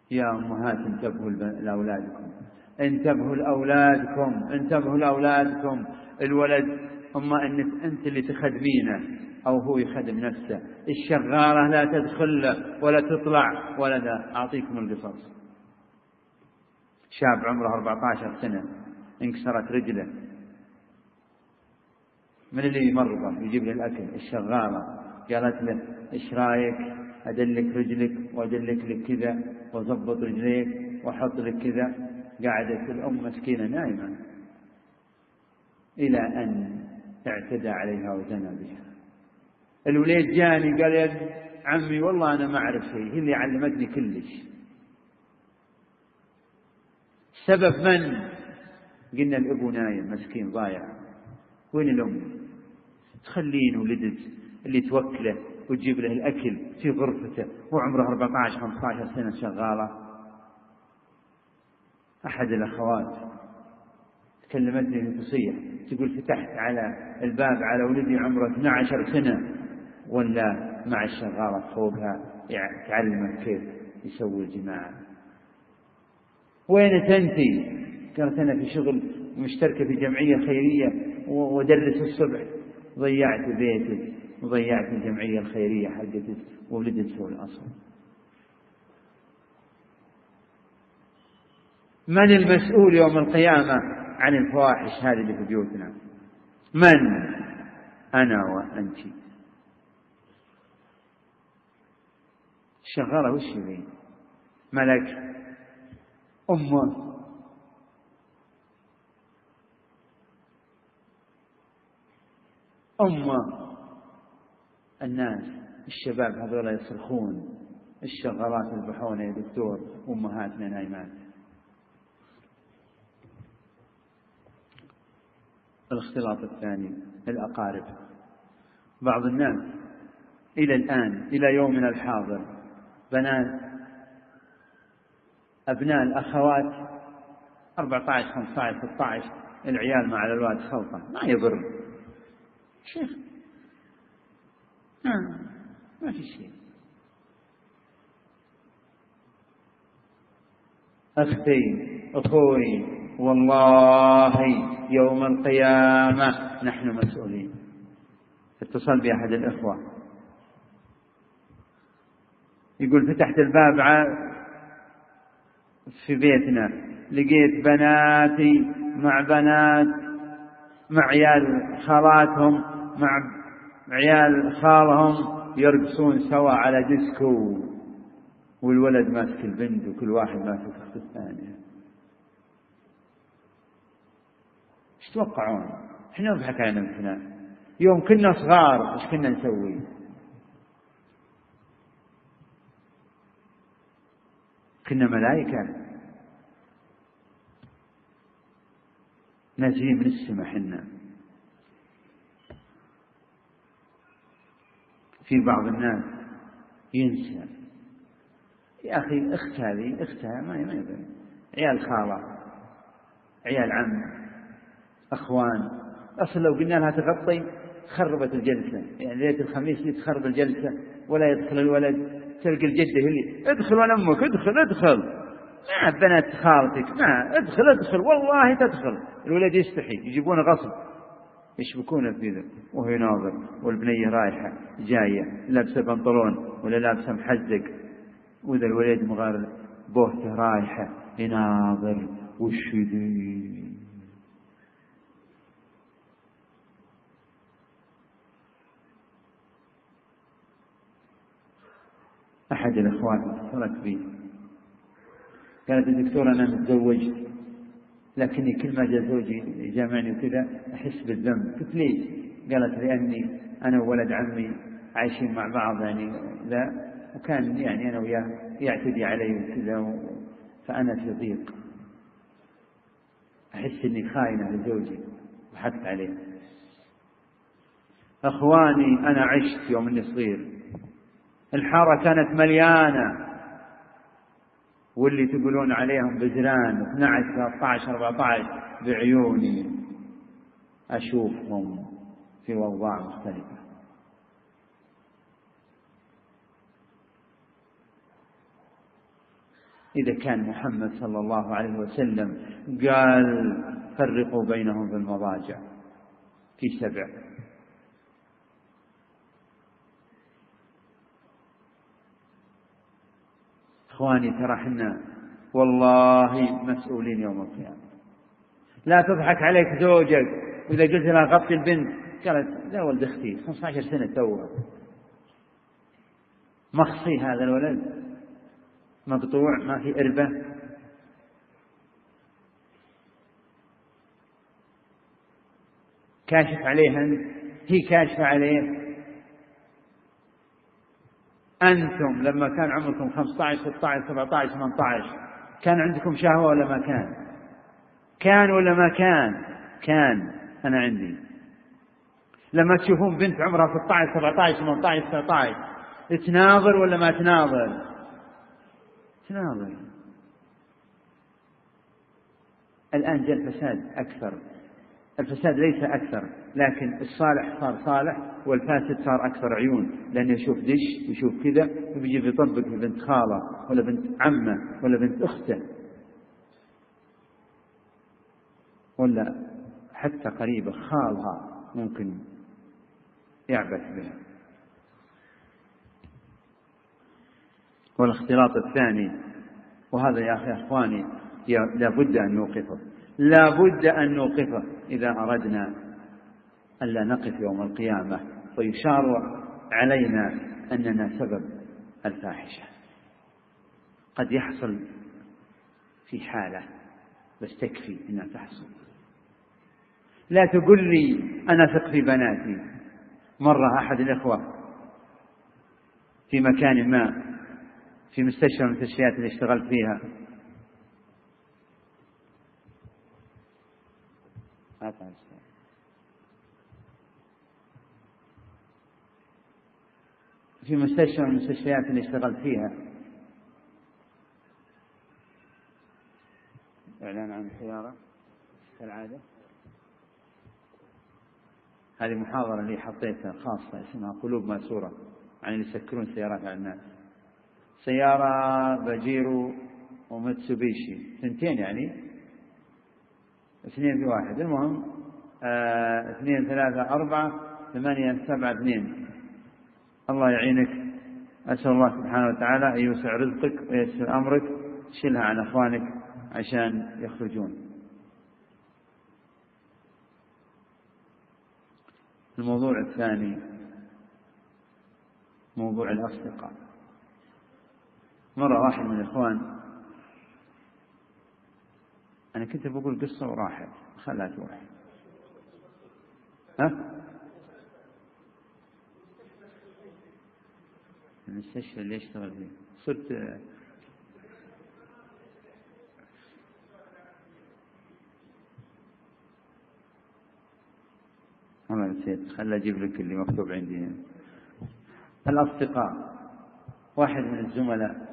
يا أمهات انتبهوا لأولادكم، انتبهوا لأولادكم، انتبهوا لأولادكم. الولد أما أنت اللي تخدمينه أو هو يخدم نفسه. الشغالة لا تدخل له ولا تطلع ولا لا. أعطيكم القصص. شاب عمره 14 سنة انكسرت رجله، من اللي يمرضه يجيب له الأكل؟ الشغالة. قالت له إيش رايك أدلك رجلك وأدلك لك كذا وضبط رجليك وحط لك كذا. قعدت الأم مسكينة نايمة إلى أن اعتدى عليها وزنى بها. الوليد جاني قال يا عمي والله أنا ما أعرف شيء، هي اللي علمتني كلش. سبب من؟ قلنا الأبو نايم مسكين ضايع. وين الأم؟ تخلين ولدت اللي توكله وتجيب له الأكل في غرفته وعمره 14-15 سنة شغالة. أحد الأخوات تكلمتني في تصيح، تقول فتحت على الباب على ولدي عمره 12 سنة ولا مع الشغالة فوقها تعلمه كيف يسوي الجماعة. وين أنتِ؟ قالت أنا في شغل مشتركة في جمعية خيرية ودرس الصبح. ضيعت بيتك وضيعت الجمعية الخيرية حقتك وولدت سوء الأصل. من المسؤول يوم القيامة عن الفواحش هذه اللي في بيوتنا؟ من؟ أنا وأنت. الشغالة وش يبين؟ ملك أمه الناس الشباب هذول يصرخون، الشغالات يذبحون يا دكتور، أمهاتنا نايمات. الاختلاط الثاني الأقارب. بعض الناس إلى الآن إلى يومنا الحاضر بنات أبناء الأخوات 14-15-16 العيال مع الأولاد خلطة ما يضر شيخ، ما في شيء. أختي أخوي والله يوم القيامة نحن مسؤولين. اتصل بأحد الإخوة يقول فتحت الباب في بيتنا لقيت بناتي مع بنات مع عيال خالاتهم مع عيال خالهم يرقصون سوا على ديسكو، والولد ماسك البنت وكل واحد ماسك أخت الثانية. ايش تتوقعون؟ احنا نضحك على نفسنا. يوم كنا صغار ايش كنا نسوي؟ كنا ملائكة نازلين من السماء. حنا في بعض الناس ينسى يا أخي أخت هذه أختها ما يبين، عيال خالة عيال عم أخوان. أصلا لو قلنا لها تغطي خربت الجلسة، يعني ليلة الخميس تخرب الجلسة ولا يدخل الولد. تلقى الجدة اللي ادخل ولا أمك ادخل ما بنات خالتك ما ادخل والله تدخل. الولد يستحي يجيبونه غصب يشبكونه في ذا وهو يناظر، والبنية رايحة جاية لابسة بنطلون ولا لابسة محزق، وذا الولد مغار بوهته رايحة يناظر وش ذي. أحد الأخوات اتصلت بي قالت الدكتور أنا متزوجت لكني كل ما جاء زوجي يجامعني وكذا أحس بالذنب. قلت ليش؟ قالت لأني أنا وولد عمي عايشين مع بعض يعني لا، وكان يعني أنا وياه يعتدي علي وكذا فأنا في ضيق، أحس إني خاينة لزوجي وحكت عليه. أخواني أنا عشت يوم إني صغير الحارة كانت مليانة، واللي تقولون عليهم بزران 12-13-14 بعيوني أشوفهم في أوضاع مختلفة. إذا كان محمد صلى الله عليه وسلم قال فرقوا بينهم في المضاجع في 7. إخواني ترى حنا والله مسؤولين يوم القيامة. لا تضحك عليك زوجك وإذا قلت لها غطي البنت قالت لا ولد أختي 15 سنة توها، مخصي هذا الولد مقطوع ما في إربة. كاشف عليها هي كاشفة عليه. أنتم لما كان عمركم 15 16 17 18 كان عندكم شهوة ولا ما كان؟ كان ولا ما كان؟ كان. أنا عندي لما تشوفون بنت عمرها 16 17 18 19 تناظر ولا ما تناظر؟ تناظر. الآن جاء الفساد أكثر. الفساد ليس أكثر، لكن الصالح صار صالح والفاسد صار أكثر عيون، لأنه يشوف دش ويشوف كذا ويجي يطبق في بنت خاله ولا بنت عمه ولا بنت أخته ولا حتى قريبة خالها ممكن يعبث بها. والاختلاط الثاني، وهذا يا أخي أخواني لابد أن نوقفه، لابد أن نوقفه إذا أردنا ألا نقف يوم القيامة ويشار علينا أننا سبب الفاحشة. قد يحصل في حالة بس تكفي أنها تحصل. لا تقول لي أنا أثق في بناتي. مرة أحد الإخوة في مكان ما في مستشفى من المستشفيات اللي اشتغلت فيها في مستشفى من المستشفيات اللي اشتغلت فيها إعلان عن السيارة كالعادة. هذه محاضرة اللي حطيتها خاصة اسمها قلوب ماسورة عن اللي يسكرون سيارات على الناس. سيارة باجيرو ومتسوبيشي 2 يعني 2 في 1. المهم 2 3 4 8 7 2. الله يعينك. أسأل الله سبحانه وتعالى أن يوسع رزقك ويسر أمرك. شيلها عن أخوانك عشان يخرجون. الموضوع الثاني موضوع الأصدقاء. مرة واحد من الإخوان، أنا كنت بقول قصة وراحت خلها تروح. المستشفى اللي يشتغل فيه صرت والله نسيت. خلها أجيب لك اللي مكتوب عندي. الأصدقاء. واحد من الزملاء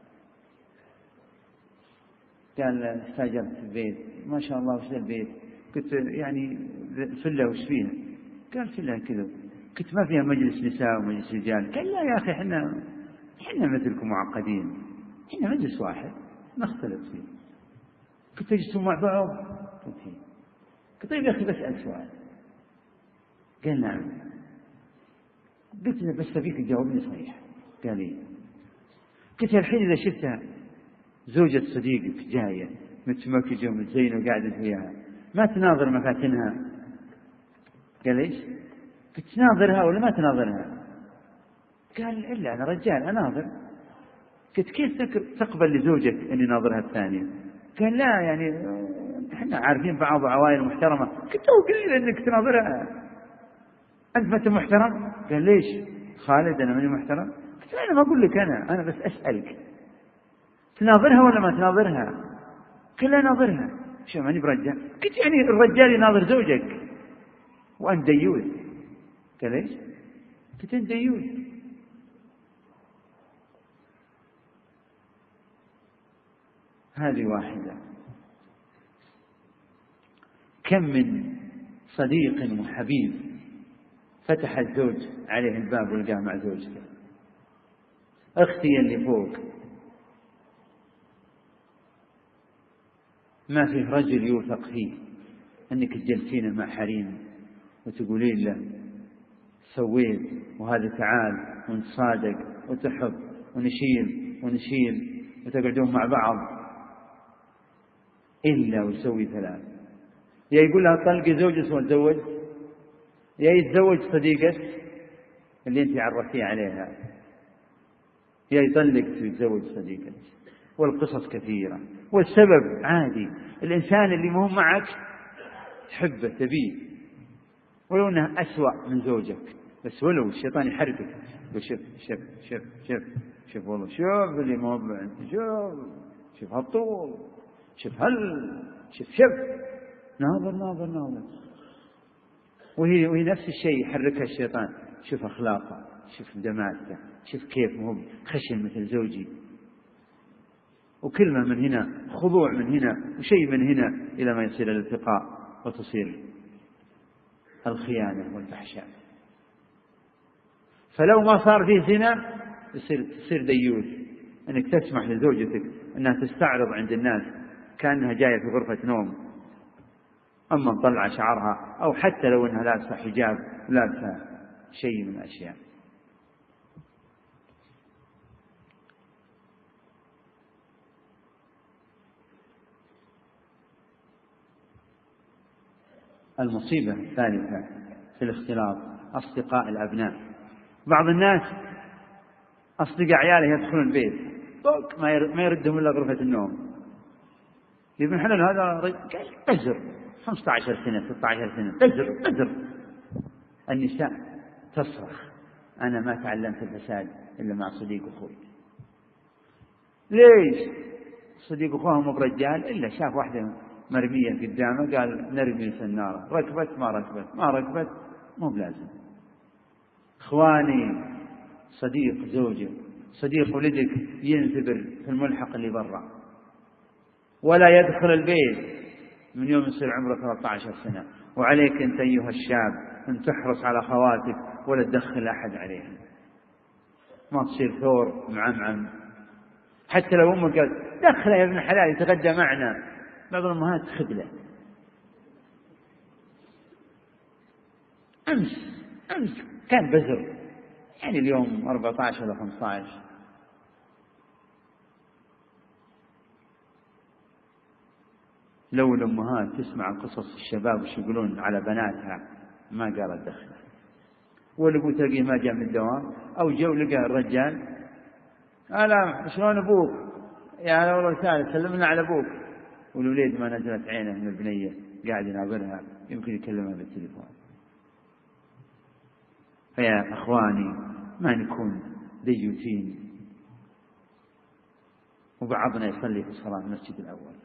قال استاجرت البيت ما شاء الله. وش ذا البيت؟ قلت يعني فله وش فيها؟ قال فله كذا. قلت ما فيها مجلس نساء ومجلس رجال؟ قال لا يا أخي احنا مثلكم معقدين، احنا مجلس واحد نختلط فيه. قلت تجلسوا مع بعض؟ قلت طيب يا أخي بسأل سؤال. قال نعم. قلت له بس فيك تجاوبني صحيح. قال لي. قلت الحين إذا شفتها زوجة صديقك جاية متمكجة ومتزينة وقاعدة وياها ما تناظر مفاتنها؟ قال ايش؟ قلت تناظرها ولا ما تناظرها؟ قال إلا أنا رجال أناظر. قلت كيف تقبل لزوجك أن يناظرها الثانية؟ قال لا يعني احنا عارفين بعض وعوائل محترمة. قلت قليل أنك تناظرها، أنت ما أنت محترم؟ قال ليش خالد أنا ماني محترم؟ قلت أنا ما أقول لك أنا بس أسألك تناظرها ولا ما تناظرها؟ قال لا ناظرها. شو ماني برجال؟ قلت يعني الرجال يناظر زوجك وأنت ديوث. قال ليش؟ قلت أنت ديوث. هذه واحدة. كم من صديق وحبيب فتح الزوج عليه الباب ولقاه مع زوجته. أختي اللي فوق ما فيه رجل يوثق فيه أنك تجلسينه مع حريم وتقولين له سويت وهذا تعال ونتصادق وتحب ونشيل وتقعدون مع بعض، إلا ويسوي ثلاث: يا يقول لها طلقي زوجك وتزوج، يا يتزوج صديقك اللي أنت عرفتيه عليها، يا يطلق ويتزوج صديقك. والقصص كثيرة، والسبب عادي، الإنسان اللي مو معك تحبه تبيه ولو أنه أسوأ من زوجك، بس ولو الشيطان يحركك وشوف شوف شوف شوف شوف والله شوف اللي مو أنت شوف هالطول شوف شوف ناظر وهي نفس الشيء يحركها الشيطان. شوف أخلاقه، شوف دماغته، شوف كيف مو خشن مثل زوجي، وكلمة من هنا، خضوع من هنا، وشيء من هنا، إلى ما يصير الالتقاء وتصير الخيانة والفحشاء. فلو ما صار فيه زنا تصير ديوث، أنك تسمح لزوجتك أنها تستعرض عند الناس كأنها جاية في غرفة نوم، أما مطلع شعرها، أو حتى لو أنها لابسة حجاب لابسة شيء من الأشياء. المصيبة الثالثة في الاختلاط أصدقاء الأبناء. بعض الناس أصدقاء عياله يدخلون البيت ما يردهم إلا غرفة النوم. ابن حلال هذا قزر 15 سنة 16 سنة قزر. النساء تصرخ: أنا ما تعلمت الفساد إلا مع صديق أخوي. ليش؟ صديق أخوه مو برجال، إلا شاف واحدة مرمية قدامه قال نرمي سنارة، ركبت ما ركبت مو بلازم. إخواني، صديق زوجك صديق ولدك ينثبر في الملحق اللي برا، ولا يدخل البيت من يوم يصير عمره 13 سنة. وعليك أنت أيها الشاب أن تحرص على خواتك ولا تدخل أحد عليها، ما تصير ثور معمعم. حتى لو أمك قالت دخله يا ابن حلال يتغدى معنا، بعض الأمهات خذله. أمس كان بزر، يعني اليوم 14 ولا 15. لو الأمهات تسمع قصص الشباب وش يقولون على بناتها ما قالت دخله. والأبو تلاقيه ما جاء من الدوام، أو جو لقى الرجال: ألا شلون أبوك؟ يا هلا والله تعالى سلمنا على أبوك. والوليد ما نزلت عينه من البنية قاعد يناظرها، يمكن يكلمها بالتليفون. فيا أخواني ما نكون ديوثين. وبعضنا يصلي في صلاة المسجد الأول.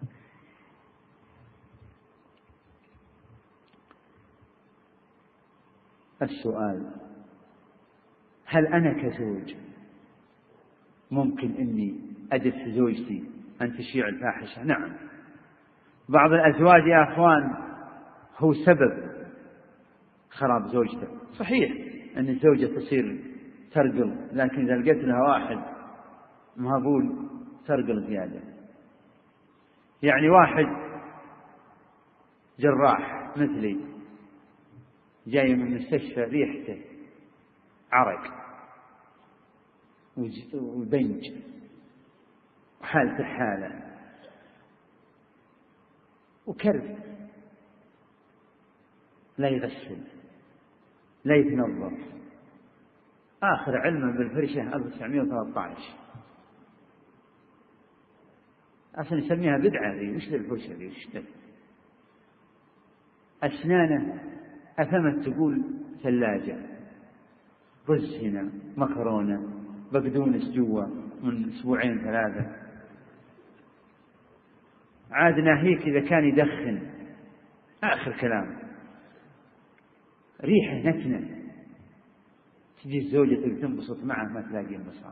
السؤال: هل أنا كزوج ممكن أني أدف زوجتي أن تشيع الفاحشة؟ نعم. بعض الأزواج يا أخوان هو سبب خراب زوجته. صحيح أن الزوجة تصير ترقل، لكن إذا لقيت لها واحد مهبول ترقل زيادة. يعني واحد جراح مثلي جاي من المستشفى ريحته عرق وبنج وحالته حالة وكرب، لا يغسل لا يتنظف، آخر علمه بالفرشة 1913. أصلا يسميها بدعة ذي، وش الفرشة ذي وش ده؟ أسنانه أثمت تقول ثلاجة، رز هنا، مكرونة، بقدونس جوا من 2 3. عاد ناهيك إذا كان يدخن، آخر كلام، ريحه نتنة. تجي الزوجة تنبسط معه ما تلاقيه انبساط،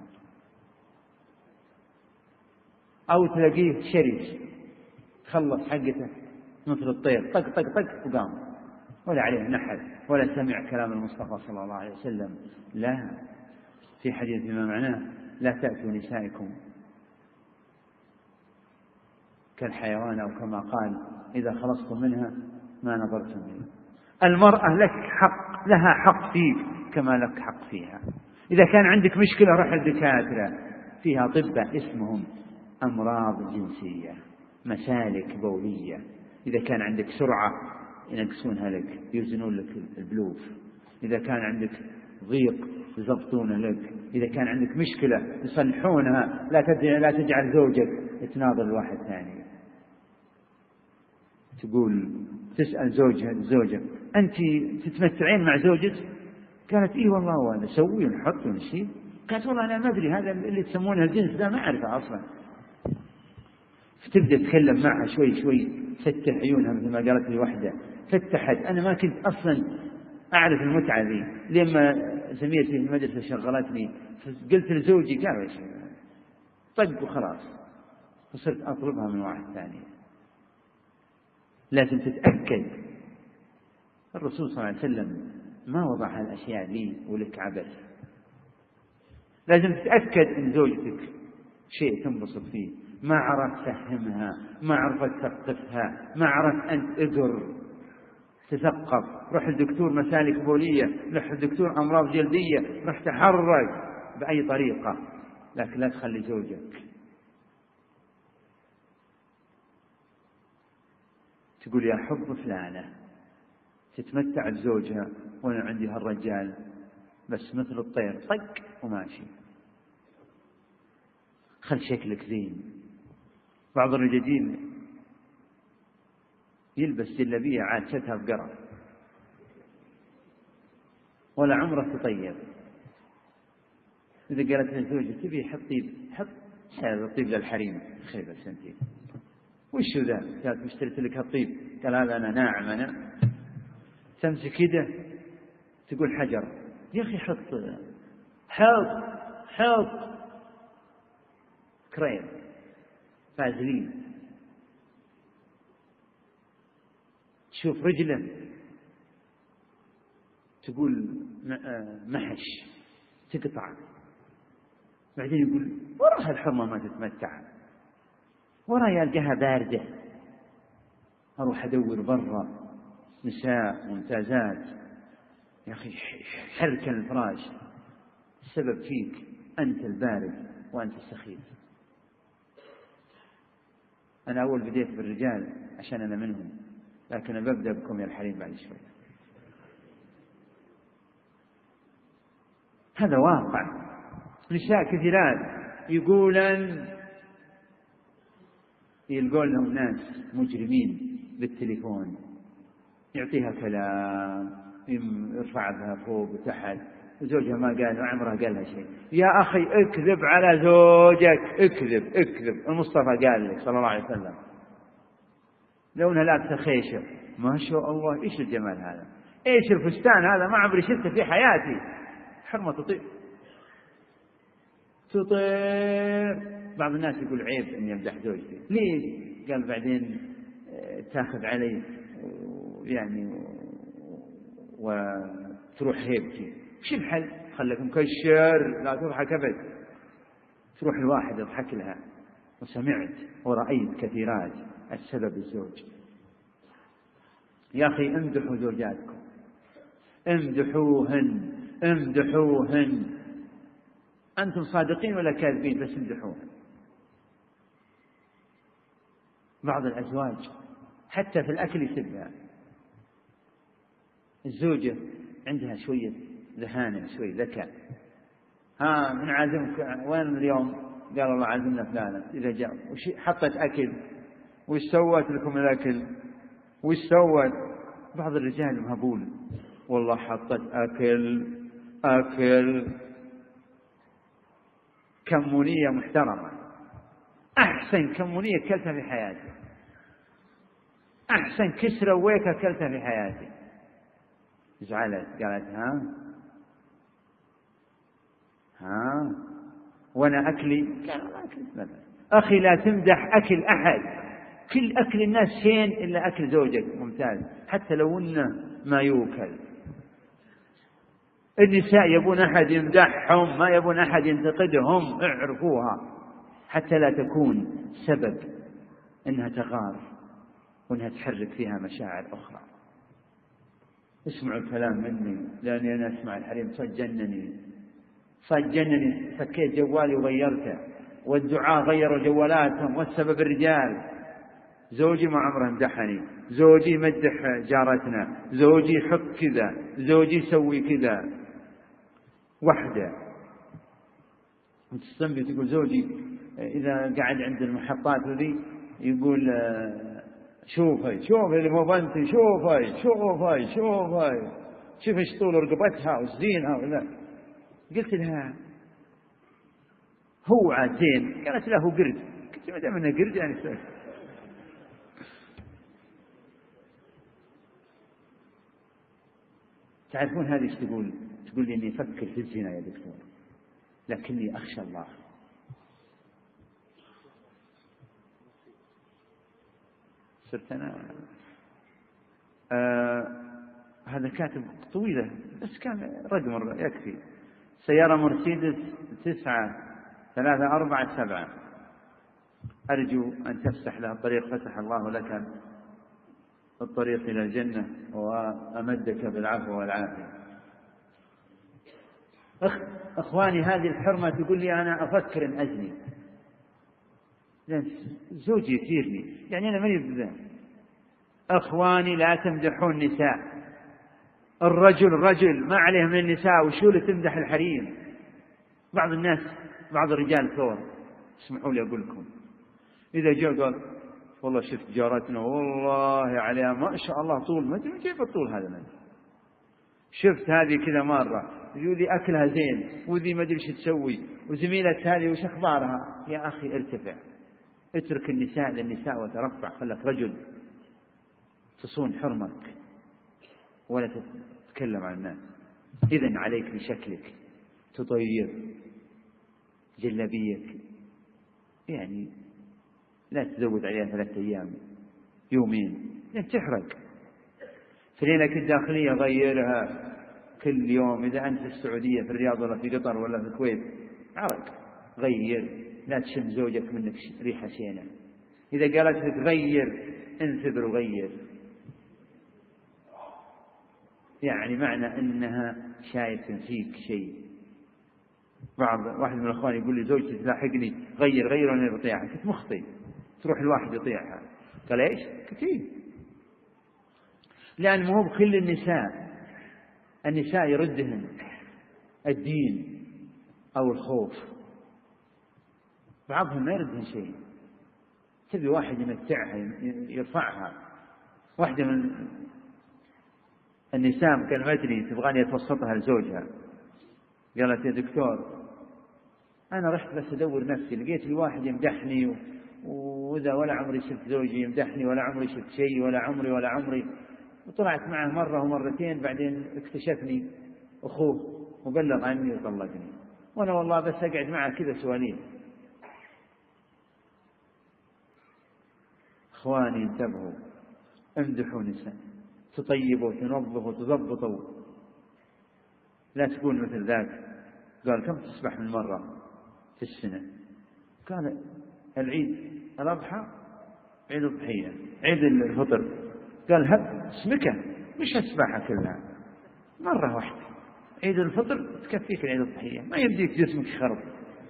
أو تلاقيه شرس خلص حقته مثل الطير طق طق طق وقام، ولا عليه نحل ولا سمع كلام المصطفى صلى الله عليه وسلم. لا، في حديث بما معناه: لا تأتوا نسائكم كالحيوان، أو كما قال إذا خلصتم منها ما نظرتم منها. المرأة لك حق، لها حق فيك كما لك حق فيها. إذا كان عندك مشكلة روح الدكاترة، فيها أطباء اسمهم أمراض جنسية، مسالك بولية. إذا كان عندك سرعة ينقصونها لك، يوزنون لك البلوف. إذا كان عندك ضيق يضبطونه لك. إذا كان عندك مشكلة يصلحونها. لا تجعل زوجك يتناظر لواحد ثاني. تقول تسأل زوجك أنت تتمتعين مع زوجك؟ قالت إيه والله، وأنا نسوي ونحط ونشيل. قالت والله أنا ما أدري، هذا اللي تسمونه الجنس ده ما أعرفه أصلا. فتبدأ تتكلم معها شوي شوي، فتح عيونها مثل ما قالت لي واحدة، فتحت. أنا ما كنت أصلا أعرف المتعة ذي، لما زميلتي في المدرسة شغلتني، قلت لزوجي قال إيش طق وخلاص، فصرت أطلبها من واحد ثاني. لازم تتأكد. الرسول صلى الله عليه وسلم ما وضع هالأشياء لي ولك عبث. لازم تتأكد أن زوجتك شيء تنبسط فيه، ما عرفت تفهمها، ما عرفت تثقفها، ما عرفت أن تقر تثقف. روح الدكتور مسالك بولية، روح الدكتور أمراض جلدية، روح تحرك بأي طريقة، لكن لا تخلي زوجك تقول يا حب فلانة تتمتع بزوجها وأنا عندي هالرجال بس مثل الطير طق وماشي. خل شكلك زين. بعض الرجاجيل يلبس جلبية عاد شتها بقرة ولا عمره تطيب. إذا قالت لزوجي تبي حط طيب، حط هذا الطيب للحريم خيبة سنتين. وش ذا؟ قالت مشتريت لك هالطيب. قال هذا أنا ناعم. أنا تمسك كده تقول حجر. يا أخي حط كريم فازلين. تشوف رجله تقول محش تقطع. بعدين يقول وراها الحرمة ما تتمتع، وراها يلقاها باردة. أروح أدور برا نساء ممتازات. يا أخي حرك الفراش، السبب فيك أنت البارد وأنت السخيف. أنا أول بديت بالرجال عشان أنا منهم، لكن أنا ببدأ بكم يا الحريم بعد شوي. هذا واقع. نساء كثيرات يلقون لهم ناس مجرمين بالتليفون، يعطيها كلام يرفع بها فوق وتحت، وزوجها ما قال عمره قال لها شيء. يا أخي اكذب على زوجك، اكذب. المصطفى قال لك صلى الله عليه وسلم لونها لابسة خيشة ما شاء الله، ايش الجمال هذا، ايش الفستان هذا، ما عمري شفته في حياتي. حرمة تطير. بعض الناس يقول عيب اني امدح زوجتي. ليه؟ قال بعدين تاخذ علي يعني وتروح هيبتي. وش الحل؟ خليك مكشر لا تضحك ابد. تروح الواحد يضحك لها. وسمعت ورأيت كثيرات السبب الزوج. يا أخي امدحوا زوجاتكم، امدحوهن. أنتم صادقين ولا كاذبين، بس امدحوهن. بعض الأزواج حتى في الأكل يسبها. الزوجة عندها شوية ذهانة شوية ذكاء. من عازمك وين اليوم؟ قال الله عازمنا فلانا. إذا جاء حطت أكل، وش سوت لكم الأكل؟ وش سوت؟ بعض الرجال مهبول، والله حطت أكل كمونية محترمة، أحسن كمونية أكلتها في حياتي، أحسن كسرة ويك أكلتها في حياتي. زعلت قالت ها وأنا أكلي؟ قال أنا أكل. أخي لا تمدح أكل أحد. كل أكل الناس شين إلا أكل زوجك ممتاز، حتى لو إنه ما يوكل. النساء يبون أحد يمدحهم، ما يبون أحد ينتقدهم. اعرفوها حتى لا تكون سبب إنها تغار وإنها تحرك فيها مشاعر أخرى. اسمعوا الكلام مني، لأني أنا أسمع الحريم فجنني، فكيت جوالي وغيرته، والدعاء غيروا جوالاتهم، والسبب الرجال. زوجي ما عمره مدحني، زوجي مدح جارتنا، زوجي يحط كذا، زوجي يسوي كذا. وحدة تستنبي تقول زوجي إذا قاعد عند المحطات ذي يقول شوفي اللي مو بنتي، شوفي شوف ايش طول رقبتها وزينها ولا. قلت لها هو عاد زين، قالت له قرد. قلت ما دام انه قرد يعني سوي. تعرفون هذه ايش تقول؟ تقول لي اني افكر في الزنا يا دكتور، لكني اخشى الله. صرت أنا هذا كاتب طويلة بس كان رقم يكفي. سيارة مرسيدس 9347. أرجو أن تفسح لها الطريق، فتح الله لك الطريق إلى الجنة وأمدك بالعفو والعافية. أخواني هذه الحرمة تقول لي أنا أفكر أن أزني، زوجي يثيرني، يعني أنا ماني بذا. أخواني لا تمدحون النساء. الرجل ما عليه من النساء، وشو اللي تمدح الحريم؟ بعض الناس، بعض الرجال ثور، اسمحوا لي أقول لكم، إذا جاء قال والله شفت جارتنا والله عليها ما شاء الله طول، ما أدري كيف الطول هذا من. شفت هذه كذا مرة يقول لي أكلها زين، وذي ما أدري ايش تسوي، وزميلة هذه وش أخبارها. يا أخي ارتفع، اترك النساء للنساء وترفع، خلك رجل تصون حرمك ولا تتكلم عن الناس. إذن عليك بشكلك، تطير جلبيك، يعني لا تزود عليها 3 أيام يومين لأن تحرق. فرينك الداخلية غيرها كل يوم. إذا أنت في السعودية في الرياض ولا في قطر ولا في الكويت عرق غير، لا تشم زوجك منك ريحة شينة. إذا قالت لك غير انثبر وغير، يعني معنى أنها شايفة فيك شيء. واحد من الأخوان يقول لي زوجتي تلاحقني غير وأنا بطيعها. كنت مخطئ، تروح الواحد يطيعها. قال إيش؟ كثير، لأن مو بكل النساء يردهن الدين أو الخوف، بعضهم ما يردهن شيء. تبي واحد يمتعها يرفعها. واحدة من النساء كلمتني تبغاني أتوسطها لزوجها، قالت يا دكتور أنا رحت بس أدور نفسي، لقيت الواحد يمدحني وإذا ولا عمري شفت زوجي يمدحني، ولا عمري شفت شيء، ولا عمري. وطلعت معه مرة ومرتين، بعدين اكتشفني أخوه وبلغ عني وطلقني، وأنا والله بس أقعد معه كذا سوالين. إخواني انتبهوا، امدحوا نساء، تطيبوا تنظفوا تضبطوا، لا تكون مثل ذاك. قال كم تسبح من مرة في السنة؟ قال العيد الأضحى، عيد الضحية، عيد الفطر. قال هب اسمك مش السباحة كلها، مرة واحدة. عيد الفطر تكفيك عيد الضحية، ما يبديك جسمك خرب.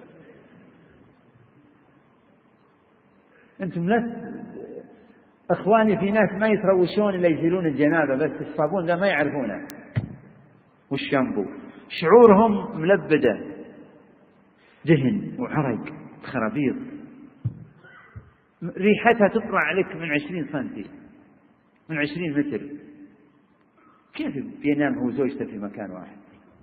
أنتم لا أخواني، في ناس ما يتروشون إلا يزيلون الجنابة بس، الصابون ذا ما يعرفونه والشامبو، شعورهم ملبدة دهن وعرق خرابيط، ريحتها تطلع عليك من 20 سنتي، من 20 متر. كيف بينام هو وزوجته في مكان واحد؟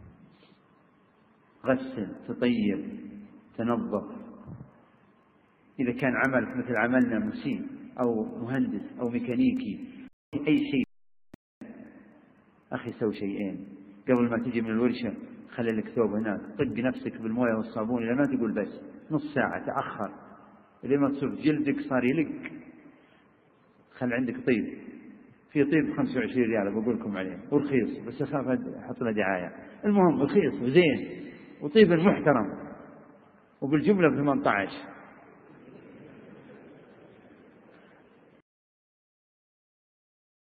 غسل، تطيب، تنظف. إذا كان عملك مثل عملنا مسيء أو مهندس أو ميكانيكي أي شيء، أخي سوي شيئين قبل ما تجي من الورشة. خلي لك ثوب هناك، طق نفسك بالموية والصابون، إذا ما تقول بس نص ساعة تأخر لما تصير جلدك صار يلق. خل عندك طيب، في طيب 25 ريال بقول لكم عليه ورخيص، بس أخاف أحط له دعاية. المهم رخيص وزين وطيب محترم، وبالجملة ب 18.